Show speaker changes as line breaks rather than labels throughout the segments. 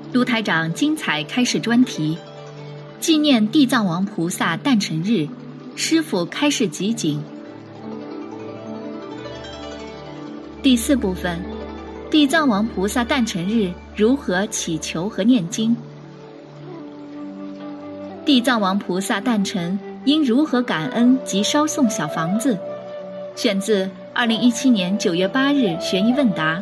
卢台长精彩开示专题，纪念地藏王菩萨诞辰日，师父开示集锦。第4部分，地藏王菩萨诞辰日如何祈求和念经。地藏王菩萨诞辰应如何感恩及烧送小房子？选自2017年9月8日悬疑问答。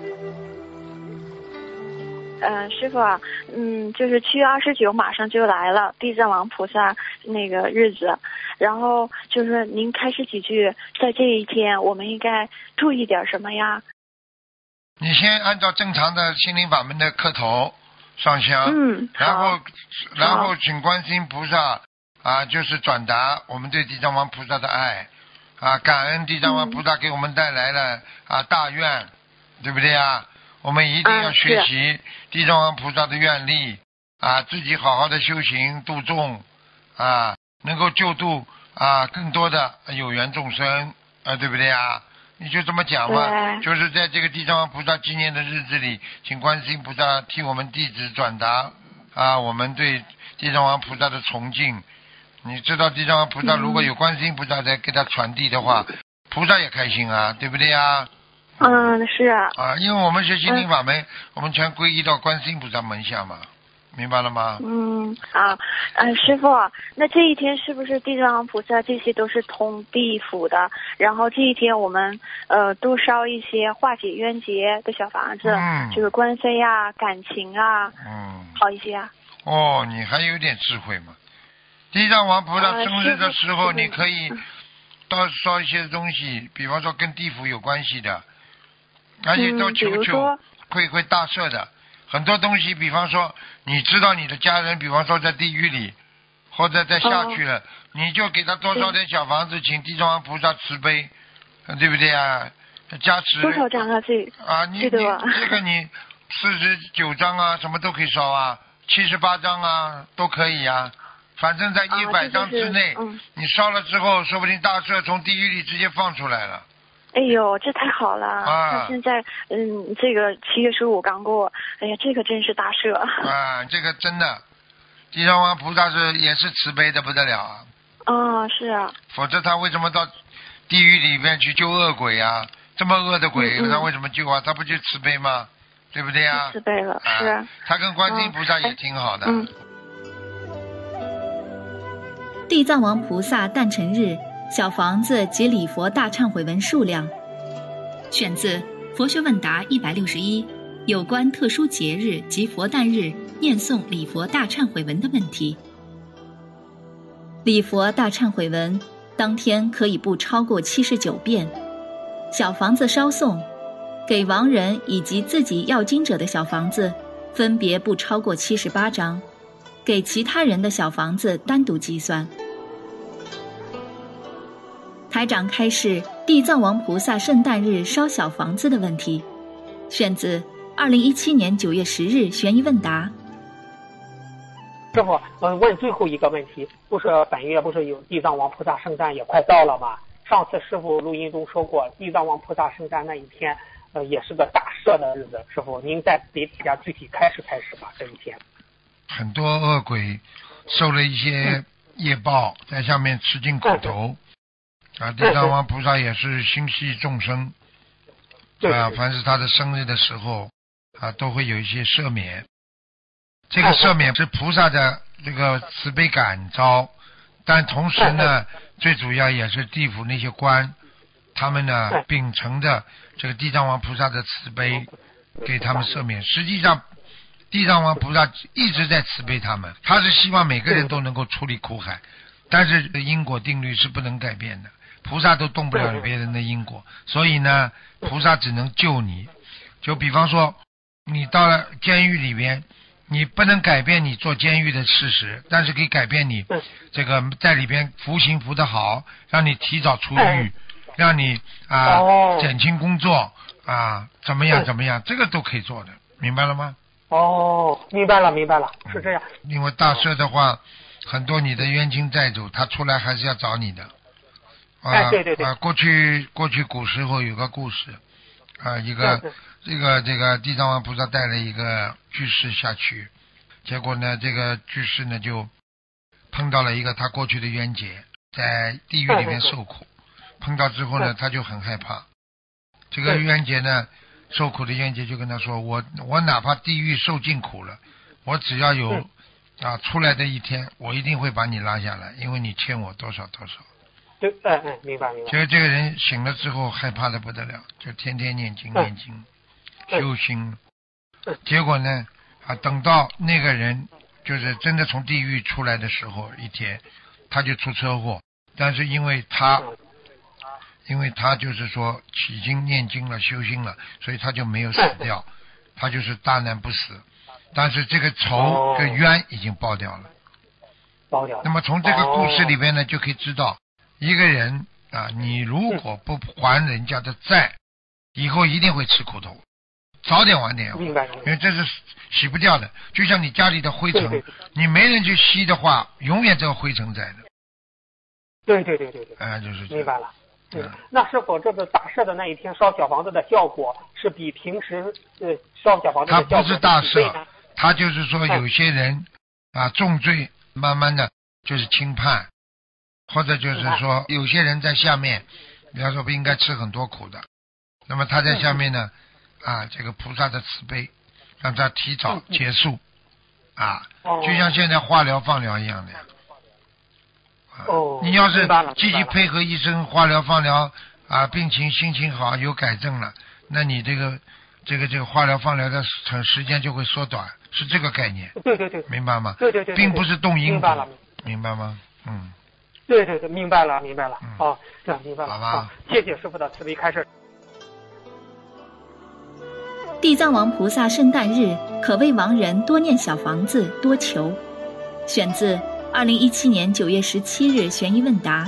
师傅啊，就是7月29马上就来了，地藏王菩萨那个日子，然后就是您开始几句，在这一天我们应该注意点什么呀？
你先按照正常的心灵法门的磕头上香，然后请观世音菩萨就是转达我们对地藏王菩萨的爱感恩地藏王菩萨给我们带来了大愿，对不对啊？我们一定要学习地藏王菩萨的愿力自己好好的修行度众能够救度更多的有缘众生对不对啊？你就这么讲嘛，就是在这个地藏王菩萨纪念的日子里，请观世音菩萨替我们弟子转达我们对地藏王菩萨的崇敬。你知道地藏王菩萨如果有观世音菩萨在给他传递的话，菩萨也开心对不对啊？
是
因为我们学心灵法门，我们全皈依到观世音菩萨门下嘛，明白了吗？
师父，那这一天是不是地藏王菩萨这些都是通地府的？然后这一天我们多烧一些化解冤结的小房子，就是官非感情好一些
你还有点智慧嘛。地藏王菩萨生日的时候，你可以多烧一些东西，比方说跟地府有关系的，而且都求会大赦的。很多东西，比方说你知道你的家人比方说在地狱里或者在下去了，你就给他多烧点小房子，请地藏王菩萨慈悲，对不对加持
多少张
你这个你49张什么都可以烧78张都可以反正在100张之内你烧了之后，说不定大赦从地狱里直接放出来了。
哎呦，这太好了！那现在这个7月15刚过，哎呀，这个真是大赦
这个真的，地藏王菩萨也是慈悲的不得了
是
否则他为什么到地狱里面去救恶鬼这么恶的鬼他为什么救他不就慈悲吗？对不对
慈悲了是
他跟观世音菩萨也挺好的
地藏王菩萨诞辰日小房子及礼佛大忏悔文数量，选自佛学问答161，有关特殊节日及佛诞日念诵礼佛大忏悔文的问题。礼佛大忏悔文当天可以不超过79遍，小房子烧送给亡人以及自己要经者的小房子分别不超过78张，给其他人的小房子单独计算。台长开示地藏王菩萨圣诞日烧小房子的问题，选自2017年9月10日悬疑问答。
师傅，问最后一个问题，不是本月不是有地藏王菩萨圣诞也快到了吗？上次师傅录音中说过，地藏王菩萨圣诞那一天也是个大赦的日子。师傅，您再给大家具体开始吧，这一天。
很多恶鬼受了一些业报，在下面吃尽苦头地藏王菩萨也是心系众生凡是他的生日的时候都会有一些赦免。这个赦免是菩萨的这个慈悲感召，但同时呢最主要也是地府那些官他们呢秉承着这个地藏王菩萨的慈悲给他们赦免。实际上地藏王菩萨一直在慈悲他们，他是希望每个人都能够出离苦海，但是因果定律是不能改变的，菩萨都动不了别人的因果，所以呢菩萨只能救你。就比方说你到了监狱里边，你不能改变你做监狱的事实，但是可以改变你这个在里边服刑服得好，让你提早出狱，让你减轻工作怎么样，这个都可以做的，明白了吗？
明白了，是这样。
因为大赦的话，很多你的冤亲债主他出来还是要找你的。
对。
过去古时候有个故事， 这个地藏王菩萨带了一个居士下去，结果呢，这个居士呢就碰到了一个他过去的冤结，在地狱里面受苦，碰到之后呢，他就很害怕。这个冤结呢，受苦的冤结就跟他说：我哪怕地狱受尽苦了，我只要有出来的一天，我一定会把你拉下来，因为你欠我多少多少。
对，明白。
结果这个人醒了之后害怕的不得了，就天天念经修心。结果呢，等到那个人就是真的从地狱出来的时候，一天他就出车祸，但是因为他就是说已经念经了修心了，所以他就没有死掉，他就是大难不死，但是这个仇这冤已经报掉了。那么从这个故事里边呢，就可以知道一个人你如果不还人家的债，以后一定会吃苦头，早点晚点，
明白，
因为这是洗不掉的，就像你家里的灰尘，对，你没人去吸的话，永远这个灰尘在的。
对，
就是
明白了。那是否这个大赦的那一天烧小房子的效果是比平时烧小房子的效果？
它不是大赦，它就是说有些人重罪，慢慢的就是轻判，或者就是说有些人在下面，比方说不应该吃很多苦的，那么他在下面呢这个菩萨的慈悲让他提早结束就像现在化疗放疗一样的你要是积极配合医生化疗放疗病情心情好有改正了，那你这个化疗放疗的时间就会缩短，是这个概念。
对，
明白吗？
对，
并不是动因果，明白吗？
对，明白了。明白了。
好
吧。谢谢师父的慈悲开示。
地藏王菩萨圣诞日可为亡人多念小房子多求，选自2017年9月17日悬疑问答。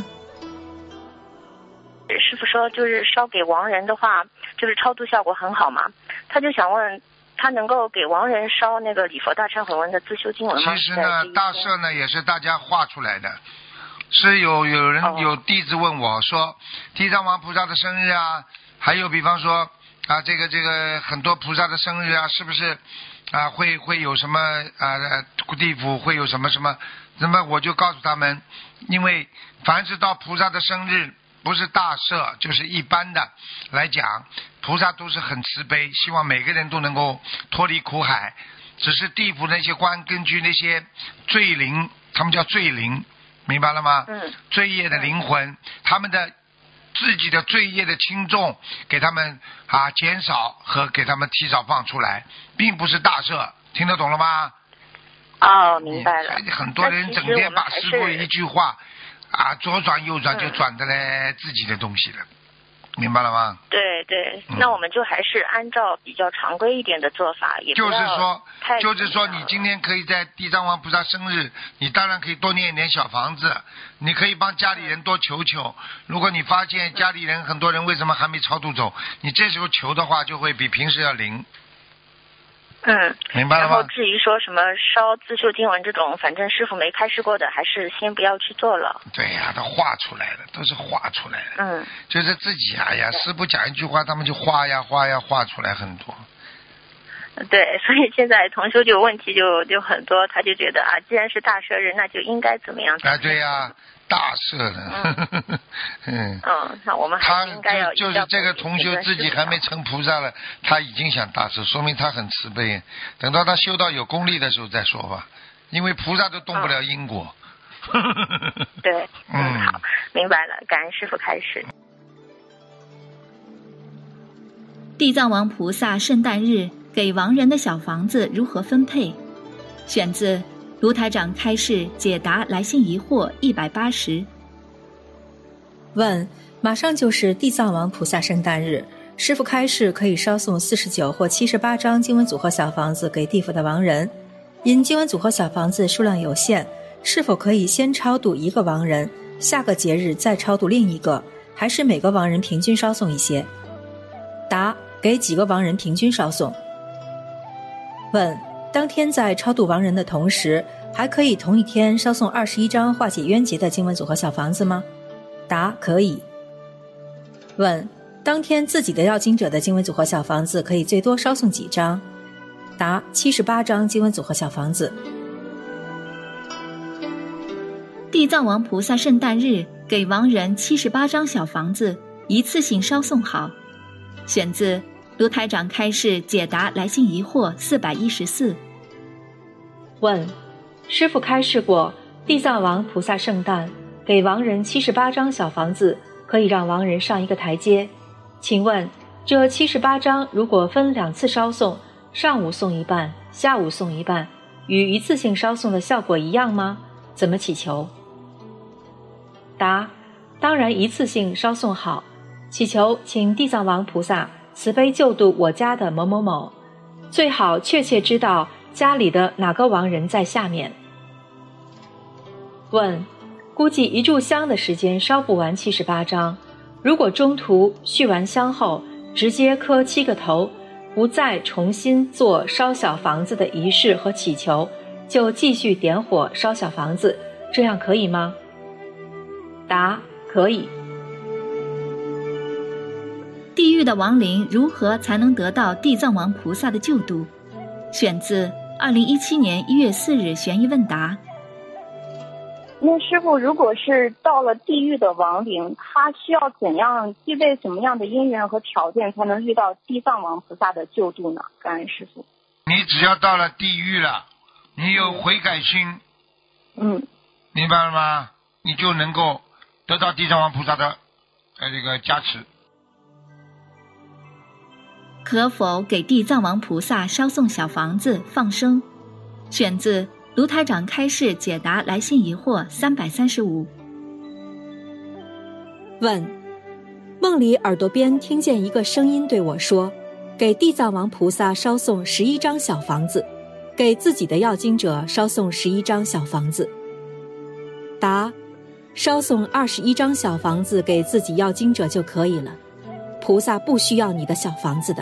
师父说就是烧给亡人的话，就是超度效果很好嘛，他就想问他能够给亡人烧那个礼佛大忏悔文的自修经文吗？
其实呢，大赦呢也是大家画出来的，是有人有弟子问我说，地藏王菩萨的生日还有比方说这个很多菩萨的生日是不是会有什么地府会有什么，那么我就告诉他们，因为凡是到菩萨的生日，不是大赦就是一般的来讲，菩萨都是很慈悲，希望每个人都能够脱离苦海，只是地府那些官根据那些罪灵，他们叫罪灵，明白了吗？罪业的灵魂，他们的自己的罪业的轻重给他们减少和给他们提早放出来，并不是大赦，听得懂了吗？
明白了。
很多人整天把师父一句话左转右转就转的来自己的东西了，明白了吗？
对，那我们就还是按照比较常规一点的做法，也不要
就是说你今天可以在地藏王菩萨生日，你当然可以多念一点小房子，你可以帮家里人多求求，如果你发现家里人很多人为什么还没超度走，你这时候求的话就会比平时要灵。明白了吗？
然后至于说什么烧自修经文这种，反正师父没开示过的，还是先不要去做了。
对呀，都画出来了，都是画出来的。就是自己师父讲一句话，他们就画出来很多。
对，所以现在同修就问题就很多，他就觉得既然是大赦日，那就应该怎么样？
对呀，大赦的。
那我们还是应该要
就是这个同修自己还没成菩萨了，他已经想大赦，说明他很慈悲。等到他修到有功力的时候再说吧，因为菩萨都动不了因果。
对，好，明白了，感恩师父开示。
地藏王菩萨圣诞日给亡人的小房子如何分配？选自卢台长开示解答来信疑惑180。
问：马上就是地藏王菩萨圣诞日，师父开示可以烧送49或78张经文组合小房子给地府的亡人，因经文组合小房子数量有限，是否可以先超度一个亡人，下个节日再超度另一个，还是每个亡人平均烧送一些？答：给几个亡人平均烧送。问：当天在超度亡人的同时，还可以同一天烧送21张化解冤结的经文组合小房子吗？答：可以。问： 当天自己的要经者的经文组合小房子可以最多烧送几张？答：78张经文组合小房子。
地藏王菩萨圣诞日给亡人78张小房子，一次性烧送好。选自卢台长开示解答来信疑惑414。
问：师父开示过地藏王菩萨圣诞给亡人78张小房子，可以让亡人上一个台阶。请问这78张如果分2次烧送，上午送一半，下午送一半，与一次性烧送的效果一样吗？怎么祈求？答：当然一次性烧送好，祈求请地藏王菩萨慈悲救度我家的某某某，最好确切知道家里的哪个亡人在下面。问：估计一炷香的时间烧不完78张，如果中途续完香后直接磕7个头，不再重新做烧小房子的仪式和祈求，就继续点火烧小房子，这样可以吗？答：可以。
地狱的亡灵如何才能得到地藏王菩萨的救度？选自2017年1月4日悬疑问答。
那师父，如果是到了地狱的亡灵，他需要怎样具备什么样的因缘和条件才能遇到地藏王菩萨的救度呢？感恩师父。
你只要到了地狱了，你有悔改心，明白了吗？你就能够得到地藏王菩萨的这个加持。
可否给地藏王菩萨烧送小房子放生？选自卢台长开示解答来信疑惑335。
问：梦里耳朵边听见一个声音对我说，给地藏王菩萨烧送11张小房子，给自己的要经者烧送11张小房子。答：烧送21张小房子给自己要经者就可以了，菩萨不需要你的小房子的。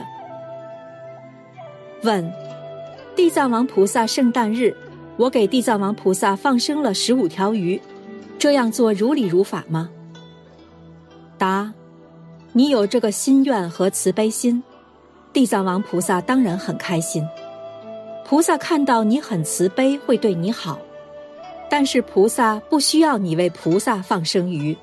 问：地藏王菩萨圣诞日，我给地藏王菩萨放生了15条鱼，这样做如理如法吗？答：你有这个心愿和慈悲心，地藏王菩萨当然很开心。菩萨看到你很慈悲，会对你好，但是菩萨不需要你为菩萨放生鱼。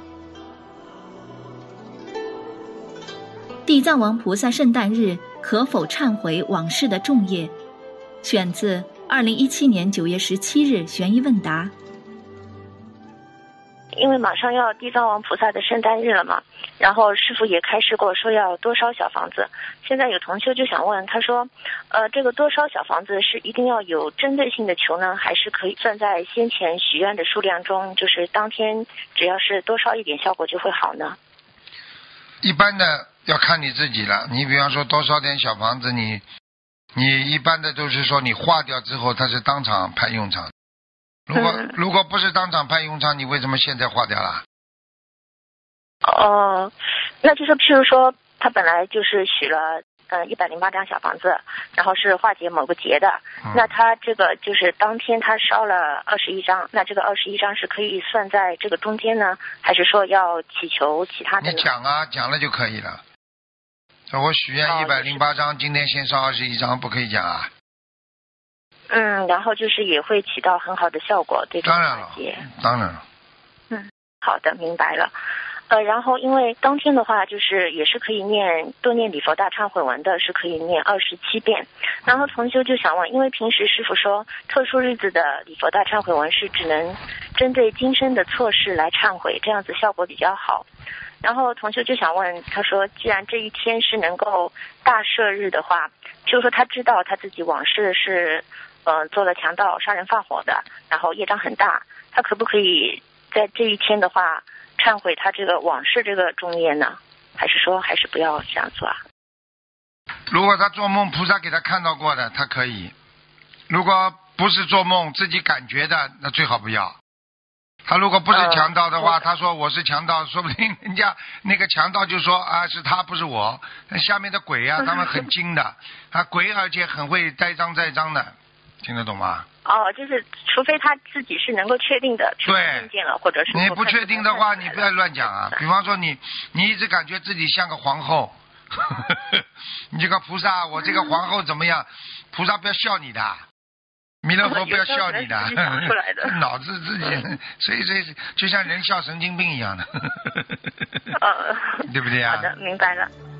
地藏王菩萨圣诞日可否忏悔往事的重业？选自2017年9月17日悬疑问答。
因为马上要地藏王菩萨的圣诞日了嘛，然后师父也开示过说要多烧小房子。现在有同修就想问，他说这个多烧小房子是一定要有针对性的求呢，还是可以算在先前许愿的数量中，就是当天只要是多烧一点效果就会好呢？
一般的要看你自己了。你比方说多烧点小房子，你一般的都是说你化掉之后它是当场派用场。如果不是当场派用场，你为什么现在化掉了？
那就是譬如说他本来就是许了108张小房子，然后是化解某个劫的，那他这个就是当天他烧了21张，那这个21张是可以算在这个中间呢，还是说要祈求其他的呢？
你讲了就可以了。我许愿108张，今天先烧21张，不可以讲啊？
然后就是也会起到很好的效果，对这个化解。当然了。好的，明白了。然后因为当天的话，就是也是可以多念礼佛大忏悔文的，是可以念27遍。然后同修就想问，因为平时师父说特殊日子的礼佛大忏悔文是只能针对今生的错事来忏悔，这样子效果比较好。然后同修就想问，他说既然这一天是能够大赦日的话，就是说他知道他自己往事是做了强盗杀人放火的，然后业障很大，他可不可以在这一天的话忏悔他这个往事这个重业呢？还是说还是不要这样做啊？
如果他做梦菩萨给他看到过的，他可以；如果不是做梦自己感觉的，那最好不要。他如果不是强盗的话，他说我是强盗，说不定人家那个强盗就说啊是他不是我。那下面的鬼啊，他们很精的，鬼而且很会栽赃的。 听得懂吗？
哦，就是除非他自己是能够确定的，
对，
看见了，或者是
你不确定的话，你不要乱讲啊。比方说你一直感觉自己像个皇后，你这个菩萨，我这个皇后怎么样？菩萨不要笑你的，弥勒佛不要笑你的，脑子自己，所以就像人笑神经病一样的，对不对啊？
好的，明白了。